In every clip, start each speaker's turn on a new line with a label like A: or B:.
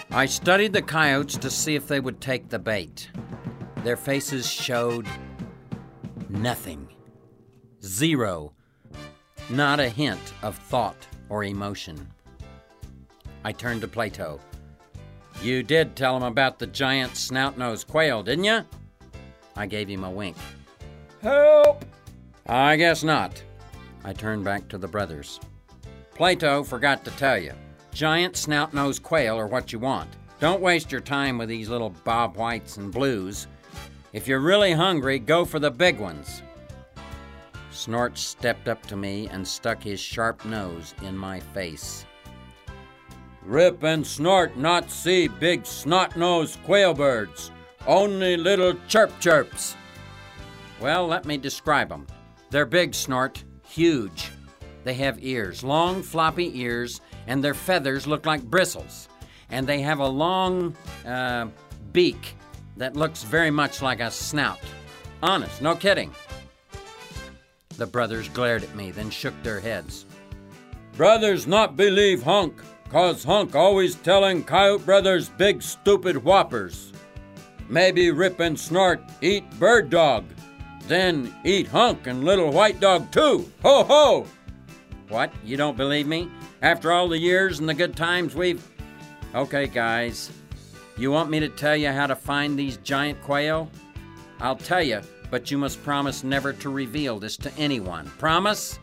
A: I studied the coyotes to see if they would take the bait. Their faces showed nothing. Zero. Not a hint of thought or emotion. I turned to Plato. You did tell him about the giant snout-nosed quail, didn't you? I gave him a wink. Help! I guess not. I turned back to the brothers. Plato forgot to tell you. Giant snout-nosed quail are what you want. Don't waste your time with these little bob whites and blues. If you're really hungry, go for the big ones. Snort stepped up to me and stuck his sharp nose in my face. Rip and Snort not see big snot-nosed quail birds. Only little chirp-chirps. Well, let me describe them. They're big, Snort. Huge. They have ears, long floppy ears, and their feathers look like bristles. And they have a long beak that looks very much like a snout. Honest, no kidding. The brothers glared at me, then shook their heads. Brothers not believe Hunk, 'cause Hunk always telling Coyote brothers big stupid whoppers. Maybe Rip and Snort eat bird dog, then eat Hunk and little white dog too. Ho ho! What, you don't believe me? After all the years and the good times we've... Okay, guys, you want me to tell you how to find these giant quail? I'll tell you, but you must promise never to reveal this to anyone. Promise?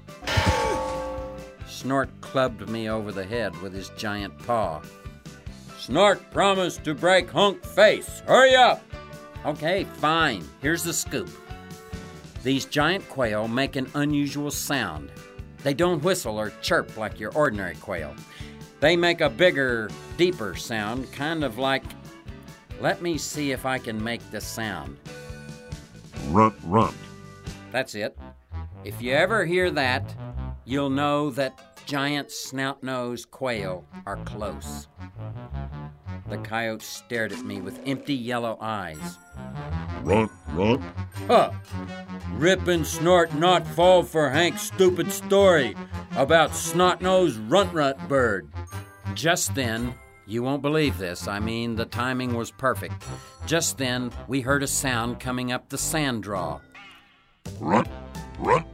A: Snort clubbed me over the head with his giant paw. Snort promised to break Hunk face. Hurry up! Okay, fine. Here's the scoop. These giant quail make an unusual sound. They don't whistle or chirp like your ordinary quail. They make a bigger, deeper sound, kind of like... Let me see if I can make the sound.
B: Runt, runt.
A: That's it. If you ever hear that, you'll know that giant snout-nosed quail are close. The coyote stared at me with empty yellow eyes.
B: Runt, runt.
A: Huh! Rip and Snort not fall for Hank's stupid story about snot-nosed runt-runt bird. Just then, you won't believe this, I mean the timing was perfect. Just then, we heard a sound coming up the sand draw.
B: Runt, runt.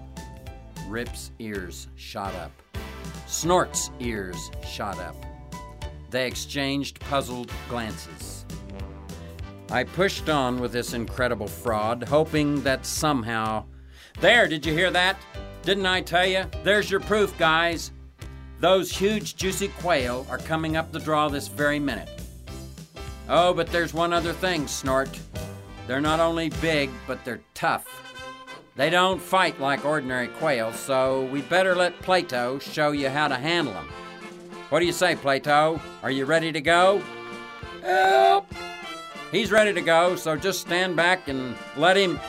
A: Rip's ears shot up. Snort's ears shot up. They exchanged puzzled glances. I pushed on with this incredible fraud, hoping that somehow... There, did you hear that? Didn't I tell you? There's your proof, guys. Those huge, juicy quail are coming up the draw this very minute. Oh, but there's one other thing, Snort. They're not only big, but they're tough. They don't fight like ordinary quail, so we'd better let Plato show you how to handle them. What do you say, Plato? Are you ready to go? Help! He's ready to go, so just stand back and let him...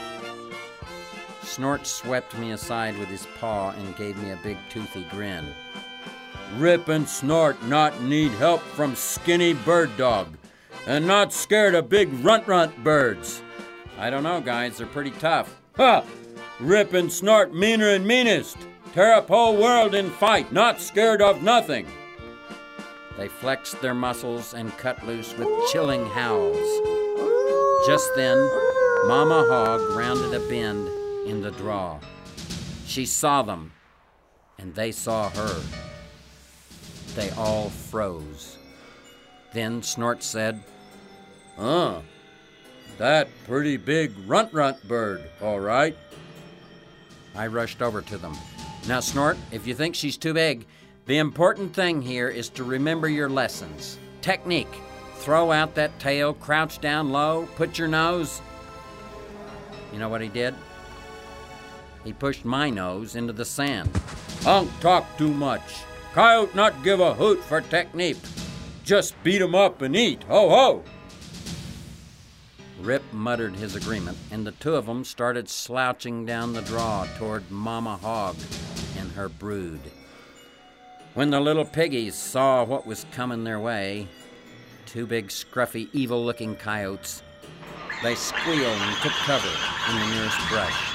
A: Snort swept me aside with his paw and gave me a big toothy grin. Rip and Snort not need help from skinny bird dog, and not scared of big runt-runt birds. I don't know, guys, they're pretty tough. Ha! Rip and Snort meaner and meanest. Tear up whole world in fight, not scared of nothing. They flexed their muscles and cut loose with chilling howls. Just then, Mama Hog rounded a bend in the draw. She saw them, and they saw her. They all froze. Then Snort said, that pretty big runt-runt bird, all right. I rushed over to them. Now, Snort, if you think she's too big, the important thing here is to remember your lessons. Technique. Throw out that tail, crouch down low, put your nose. You know what he did? He pushed my nose into the sand. Hunk talk too much. Coyote not give a hoot for technique. Just beat 'em up and eat. Ho ho! Rip muttered his agreement, and the two of them started slouching down the draw toward Mama Hog and her brood. When the little piggies saw what was coming their way, two big, scruffy, evil-looking coyotes, they squealed and took cover in the nearest brush.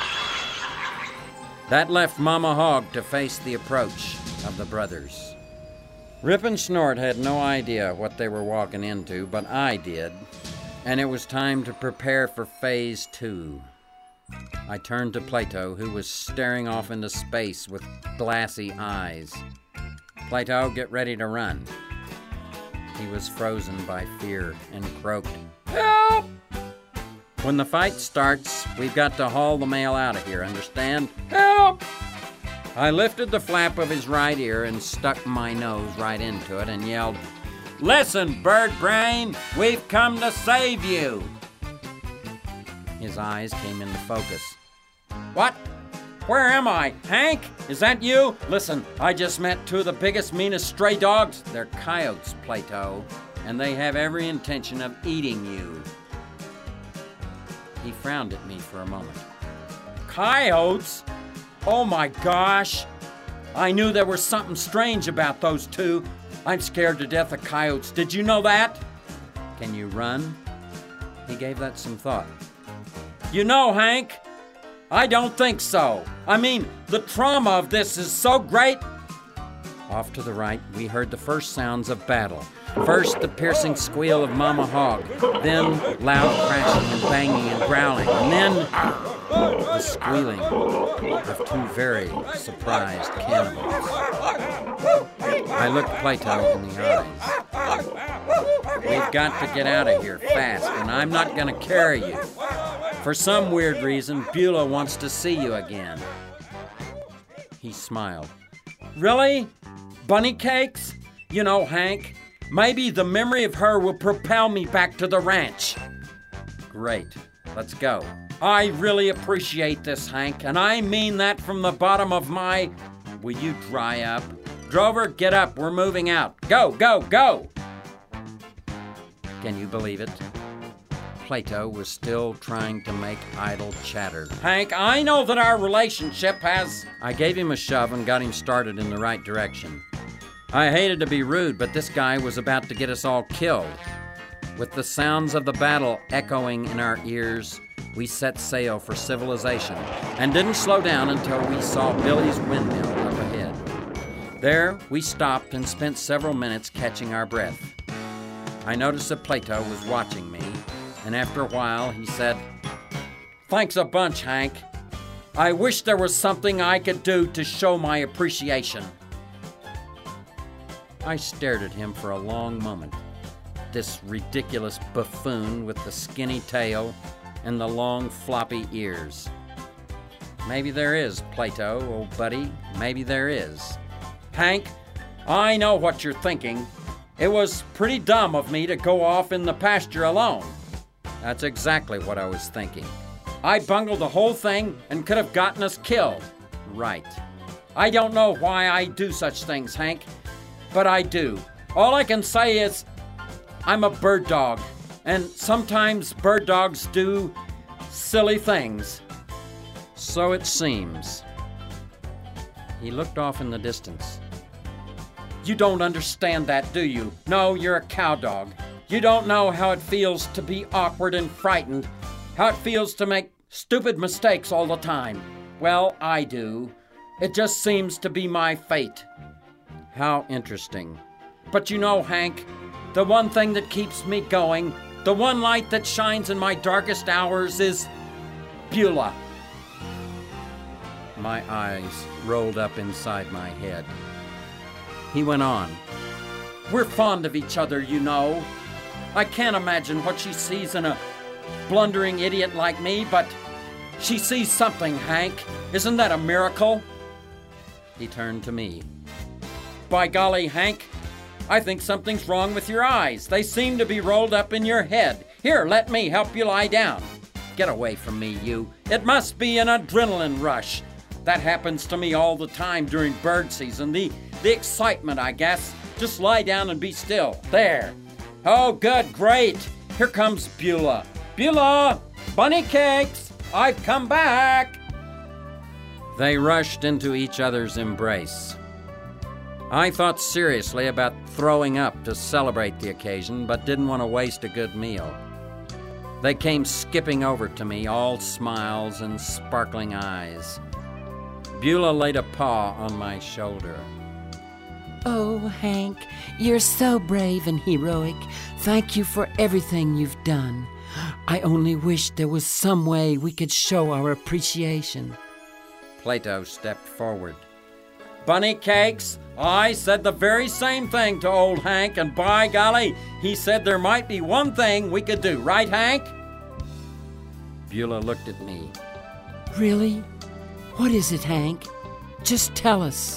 A: That left Mama Hog to face the approach of the brothers. Rip and Snort had no idea what they were walking into, but I did, and it was time to prepare for Phase 2. I turned to Plato, who was staring off into space with glassy eyes. Plato, get ready to run. He was frozen by fear and croaked, "Help! When the fight starts, we've got to haul the mail out of here, understand? Help!" I lifted the flap of his right ear and stuck my nose right into it and yelled, "Listen, bird brain, we've come to save you." His eyes came into focus. "What? Where am I? Hank? Is that you? Listen, I just met two of the biggest, meanest stray dogs. They're coyotes, Plato, and they have every intention of eating you." He frowned at me for a moment. "Coyotes? Oh my gosh! I knew there was something strange about those two. I'm scared to death of coyotes. Did you know that?" "Can you run?" He gave that some thought. "You know, Hank, I don't think so. I mean, the trauma of this is so great." Off to the right, we heard the first sounds of battle. First, the piercing squeal of Mama Hog, then loud crashing and banging and growling, and then the squealing of two very surprised cannibals. I looked Plato in the eyes. "We've got to get out of here fast, and I'm not going to carry you. For some weird reason, Beulah wants to see you again." He smiled. "Really? Bunny cakes? You know, Hank, maybe the memory of her will propel me back to the ranch." "Great. Let's go." "I really appreciate this, Hank, and I mean that from the bottom of my..." "Will you dry up? Drover, get up. We're moving out. Go, go, go!" Can you believe it? Plato was still trying to make idle chatter. "Hank, I know that our relationship has..." I gave him a shove and got him started in the right direction. I hated to be rude, but this guy was about to get us all killed. With the sounds of the battle echoing in our ears, we set sail for civilization and didn't slow down until we saw Billy's windmill up ahead. There, we stopped and spent several minutes catching our breath. I noticed that Plato was watching me, and after a while he said, "Thanks a bunch, Hank. I wish there was something I could do to show my appreciation." I stared at him for a long moment. This ridiculous buffoon with the skinny tail and the long floppy ears. "Maybe there is, Plato, old buddy. Maybe there is." "Hank, I know what you're thinking. It was pretty dumb of me to go off in the pasture alone." "That's exactly what I was thinking." "I bungled the whole thing and could have gotten us killed." "Right." "I don't know why I do such things, Hank, but I do. All I can say is I'm a bird dog, and sometimes bird dogs do silly things." "So it seems." He looked off in the distance. "You don't understand that, do you? No, you're a cow dog. You don't know how it feels to be awkward and frightened, how it feels to make stupid mistakes all the time. Well, I do. It just seems to be my fate." "How interesting." "But you know, Hank, the one thing that keeps me going, the one light that shines in my darkest hours is Beulah." My eyes rolled up inside my head. He went on. "We're fond of each other, you know. I can't imagine what she sees in a blundering idiot like me, but she sees something, Hank. Isn't that a miracle?" He turned to me. "By golly, Hank, I think something's wrong with your eyes. They seem to be rolled up in your head. Here, let me help you lie down." "Get away from me, you. It must be an adrenaline rush. That happens to me all the time during bird season. The excitement, I guess. Just lie down and be still. There. Oh, good, great. Here comes Beulah. Beulah! Bunny cakes! I've come back!" They rushed into each other's embrace. I thought seriously about throwing up to celebrate the occasion, but didn't want to waste a good meal. They came skipping over to me, all smiles and sparkling eyes. Beulah laid a paw on my shoulder. Oh, Hank, you're so brave and heroic. Thank you for everything you've done. I only wish there was some way we could show our appreciation. Plato stepped forward. Bunny cakes, I said the very same thing to old Hank, and by golly, he said there might be one thing we could do. Right, Hank? Beulah looked at me. Really? What is it, Hank? Just tell us.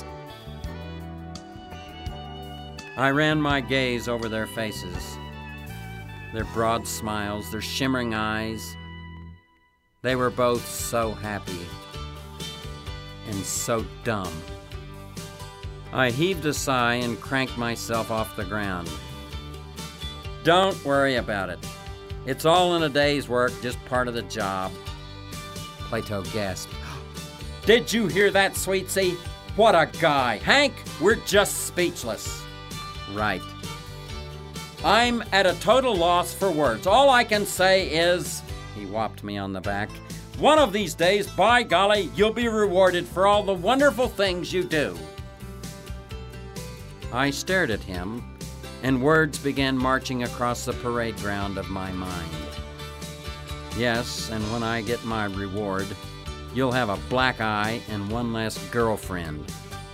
A: I ran my gaze over their faces, their broad smiles, their shimmering eyes. They were both so happy and so dumb. I heaved a sigh and cranked myself off the ground. Don't worry about it. It's all in a day's work, just part of the job. Plato gasped. Did you hear that, Sweetsy? What a guy. Hank, we're just speechless. Right. I'm at a total loss for words. All I can say is, he whopped me on the back, one of these days, by golly, you'll be rewarded for all the wonderful things you do. I stared at him, and words began marching across the parade ground of my mind. Yes, and when I get my reward, you'll have a black eye and one less girlfriend.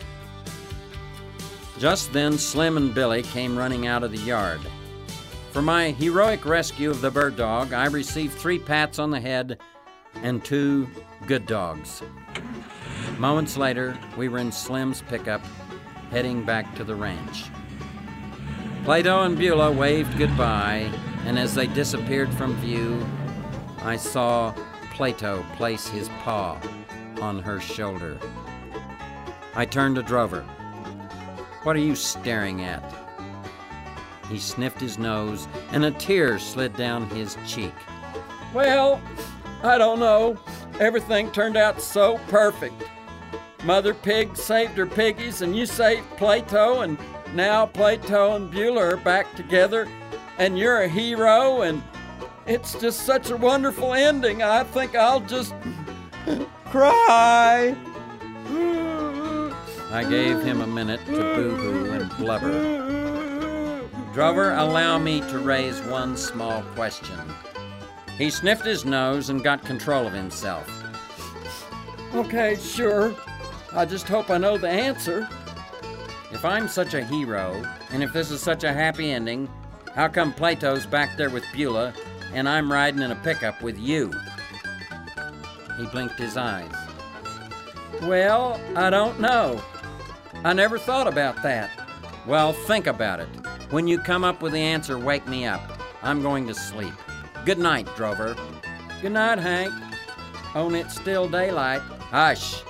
A: Just then, Slim and Billy came running out of the yard. For my heroic rescue of the bird dog, I received 3 pats on the head and 2 good dogs. Moments later, we were in Slim's pickup, heading back to the ranch. Plato and Beulah waved goodbye, and as they disappeared from view, I saw Plato place his paw on her shoulder. I turned to Drover. What are you staring at? He sniffed his nose, and a tear slid down his cheek. Well, I don't know. Everything turned out so perfect. Mother Pig saved her piggies, and you saved Plato, and now Plato and Beulah are back together, and you're a hero, and it's just such a wonderful ending. I think I'll just cry. I gave him a minute to boo-hoo and blubber. Drover, allow me to raise one small question. He sniffed his nose and got control of himself. Okay, sure. I just hope I know the answer. If I'm such a hero, and if this is such a happy ending, how come Plato's back there with Beulah and I'm riding in a pickup with you? He blinked his eyes. Well, I don't know. I never thought about that. Well, think about it. When you come up with the answer, wake me up. I'm going to sleep. Good night, Drover. Good night, Hank. Only it's still daylight. Hush.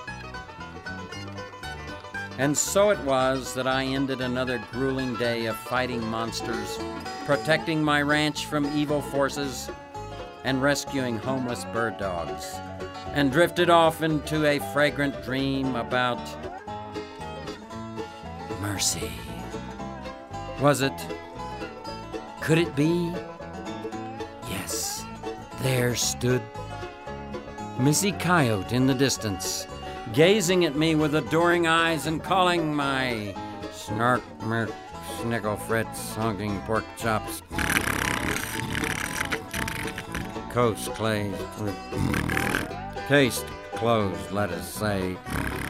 A: And so it was that I ended another grueling day of fighting monsters, protecting my ranch from evil forces, and rescuing homeless bird dogs, and drifted off into a fragrant dream about mercy. Was it? Could it be? Yes, there stood Missy Coyote in the distance, gazing at me with adoring eyes and calling my snark, merk, snickle, fritz, honking pork chops, coast clay, case closed, let us say.